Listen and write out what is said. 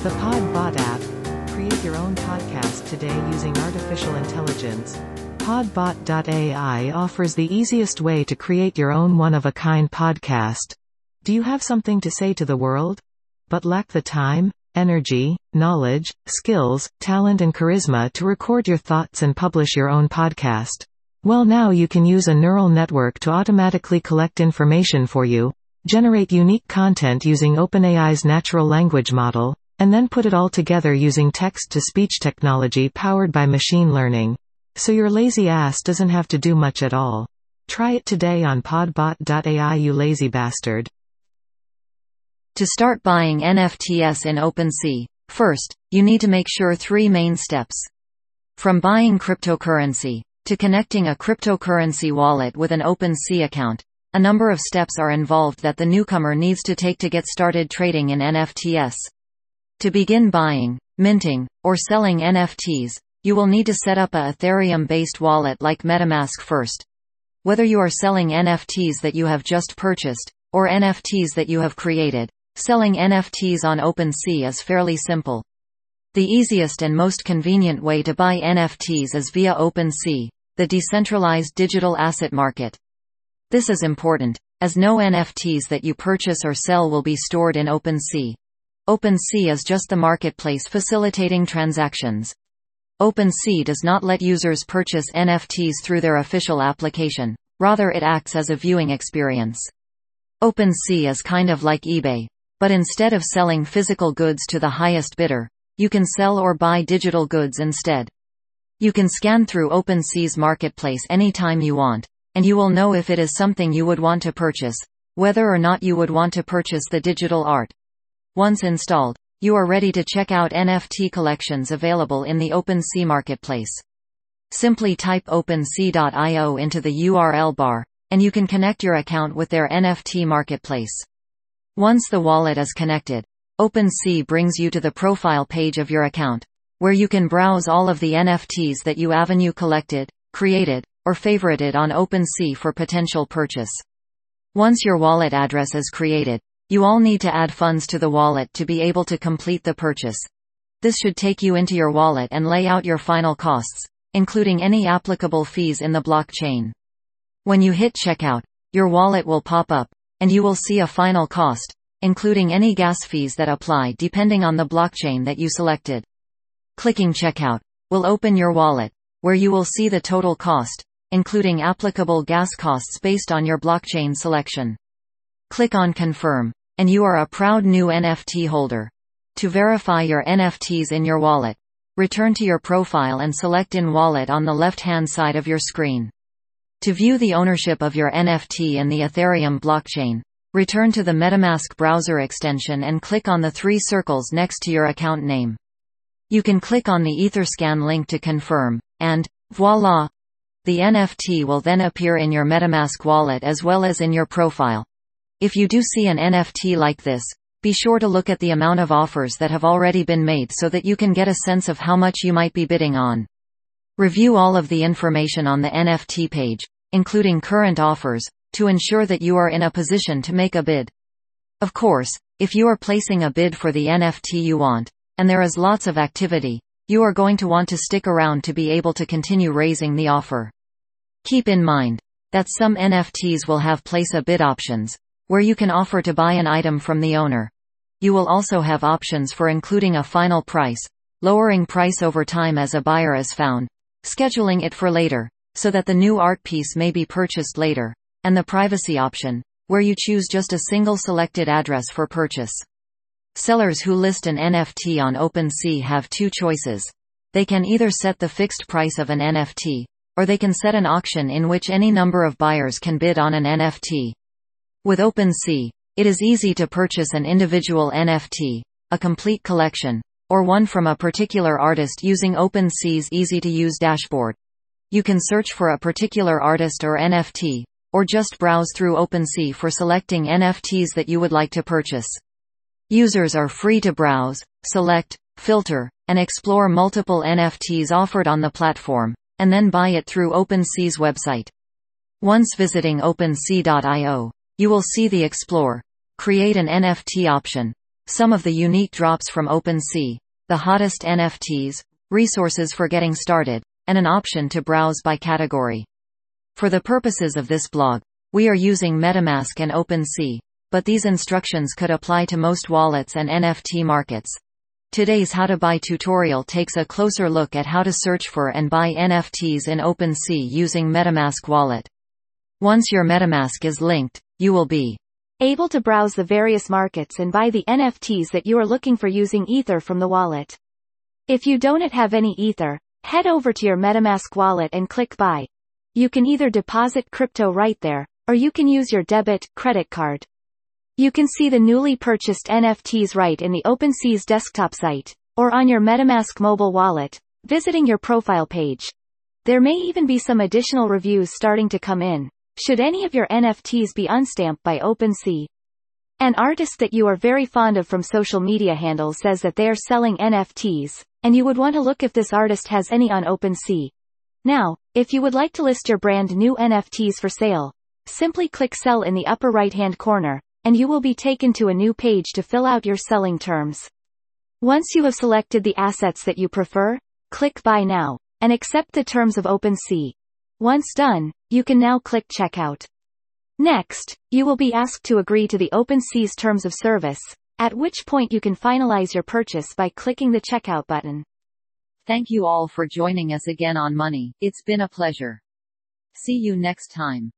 The Podbot app. Create your own podcast today using artificial intelligence. Podbot.ai offers the easiest way to create your own one-of-a-kind podcast. Do you have something to say to the world, but lack the time, energy, knowledge, skills, talent and charisma to record your thoughts and publish your own podcast? Well, now you can use a neural network to automatically collect information for you, generate unique content using OpenAI's natural language model, and then put it all together using text-to-speech technology powered by machine learning. So your lazy ass doesn't have to do much at all. Try it today on podbot.ai, you lazy bastard. To start buying NFTs in OpenSea, first, you need to make sure 3 main steps. From buying cryptocurrency, to connecting a cryptocurrency wallet with an OpenSea account, a number of steps are involved that the newcomer needs to take to get started trading in NFTs. To begin buying, minting, or selling NFTs, you will need to set up a Ethereum-based wallet like MetaMask first. Whether you are selling NFTs that you have just purchased, or NFTs that you have created, selling NFTs on OpenSea is fairly simple. The easiest and most convenient way to buy NFTs is via OpenSea, the decentralized digital asset market. This is important, as no NFTs that you purchase or sell will be stored in OpenSea. OpenSea is just the marketplace facilitating transactions. OpenSea does not let users purchase NFTs through their official application, rather it acts as a viewing experience. OpenSea is kind of like eBay, but instead of selling physical goods to the highest bidder, you can sell or buy digital goods instead. You can scan through OpenSea's marketplace anytime you want, and you will know if it is something you would want to purchase, whether or not you would want to purchase the digital art. Once installed, you are ready to check out NFT collections available in the OpenSea marketplace. Simply type OpenSea.io into the URL bar, and you can connect your account with their NFT marketplace. Once the wallet is connected, OpenSea brings you to the profile page of your account, where you can browse all of the NFTs that you collected, created, or favorited on OpenSea for potential purchase. Once your wallet address is created, you all need to add funds to the wallet to be able to complete the purchase. This should take you into your wallet and lay out your final costs, including any applicable fees in the blockchain. When you hit checkout, your wallet will pop up, and you will see a final cost, including any gas fees that apply depending on the blockchain that you selected. Clicking checkout will open your wallet, where you will see the total cost, including applicable gas costs based on your blockchain selection. Click on confirm, and you are a proud new NFT holder. To verify your NFTs in your wallet, return to your profile and select In Wallet on the left-hand side of your screen. To view the ownership of your NFT in the Ethereum blockchain, return to the MetaMask browser extension and click on the 3 circles next to your account name. You can click on the Etherscan link to confirm, and voila! The NFT will then appear in your MetaMask wallet as well as in your profile. If you do see an NFT like this, be sure to look at the amount of offers that have already been made so that you can get a sense of how much you might be bidding on. Review all of the information on the NFT page, including current offers, to ensure that you are in a position to make a bid. Of course, if you are placing a bid for the NFT you want, and there is lots of activity, you are going to want to stick around to be able to continue raising the offer. Keep in mind that some NFTs will have place a bid options, where you can offer to buy an item from the owner. You will also have options for including a final price, lowering price over time as a buyer is found, scheduling it for later, so that the new art piece may be purchased later, and the privacy option, where you choose just a single selected address for purchase. Sellers who list an NFT on OpenSea have 2 choices. They can either set the fixed price of an NFT, or they can set an auction in which any number of buyers can bid on an NFT. With OpenSea, it is easy to purchase an individual NFT, a complete collection, or one from a particular artist using OpenSea's easy-to-use dashboard. You can search for a particular artist or NFT, or just browse through OpenSea for selecting NFTs that you would like to purchase. Users are free to browse, select, filter, and explore multiple NFTs offered on the platform, and then buy it through OpenSea's website. Once visiting OpenSea.io, you will see the Explore, Create an NFT option, some of the unique drops from OpenSea, the hottest NFTs, resources for getting started, and an option to browse by category. For the purposes of this blog, we are using MetaMask and OpenSea, but these instructions could apply to most wallets and NFT markets. Today's How to Buy tutorial takes a closer look at how to search for and buy NFTs in OpenSea using MetaMask wallet. Once your MetaMask is linked, you will be able to browse the various markets and buy the NFTs that you are looking for using Ether from the wallet. If you don't have any Ether, head over to your MetaMask wallet and click Buy. You can either deposit crypto right there, or you can use your debit, credit card. You can see the newly purchased NFTs right in the OpenSea's desktop site, or on your MetaMask mobile wallet, visiting your profile page. There may even be some additional reviews starting to come in, should any of your NFTs be unstamped by OpenSea. An artist that you are very fond of from social media handles says that they are selling NFTs, and you would want to look if this artist has any on OpenSea. Now, if you would like to list your brand new NFTs for sale, simply click Sell in the upper right-hand corner, and you will be taken to a new page to fill out your selling terms. Once you have selected the assets that you prefer, click Buy Now, and accept the terms of OpenSea. Once done, you can now click Checkout. Next, you will be asked to agree to the OpenSea's terms of service, at which point you can finalize your purchase by clicking the Checkout button. Thank you all for joining us again on Money. It's been a pleasure. See you next time.